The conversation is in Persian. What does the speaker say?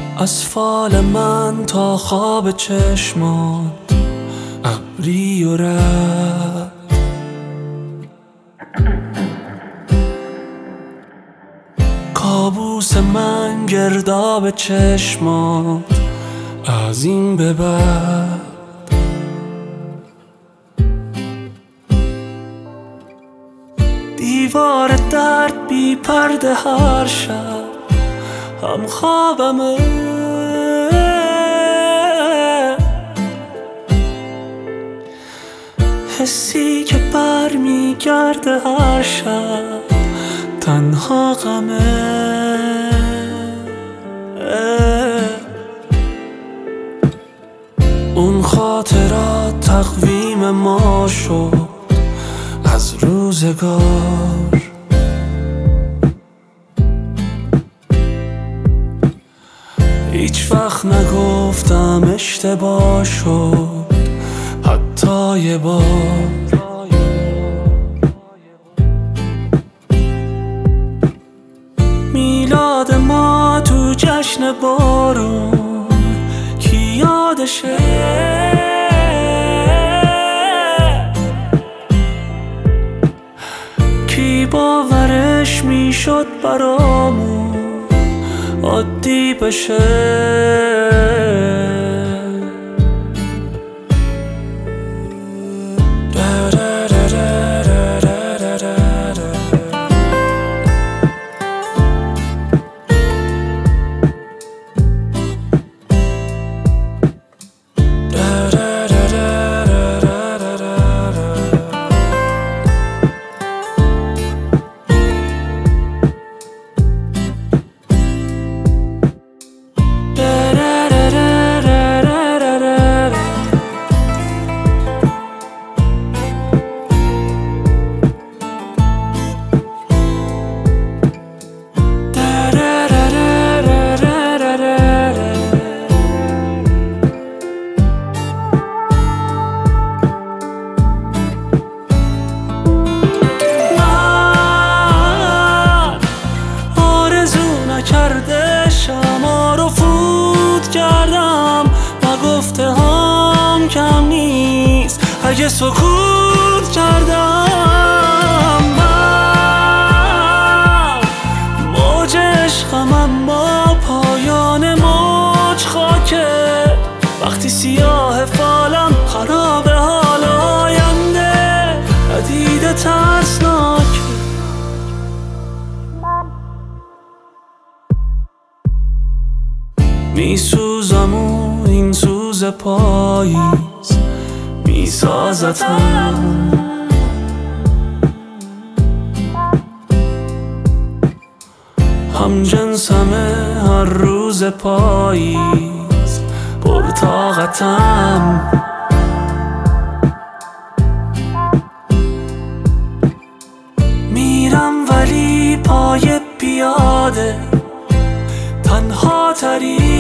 از فال من تا خواب چشمات ابری و رد، کابوس من گرداب چشمات از این به بعد. دیوار درد بی پرده هر شب هم خوابمه، حسی که بر می گرده هر شب تنها غمه. اون خاطرات تقویم ما شد از روزگار، هیچ وقت نگفتم اشتباه شد حتی یه بار. میلاد ما تو جشن بارون کی یادشه، کی باورش میشد برامون عادی بشه. کرده شما رو فوت کردم و گفته هم کم نیست اگه سکوت کردم. من موج عشقم اما پایان موج خاکه، وقتی سیاه فالم خراب حال آینده ندیده ترسناکه. میسوزم و این سوز پاییز میسازتم، هم جنسمه هر روز پاییز پرطاقتم. میرم ولی پای پیاده تنها ترین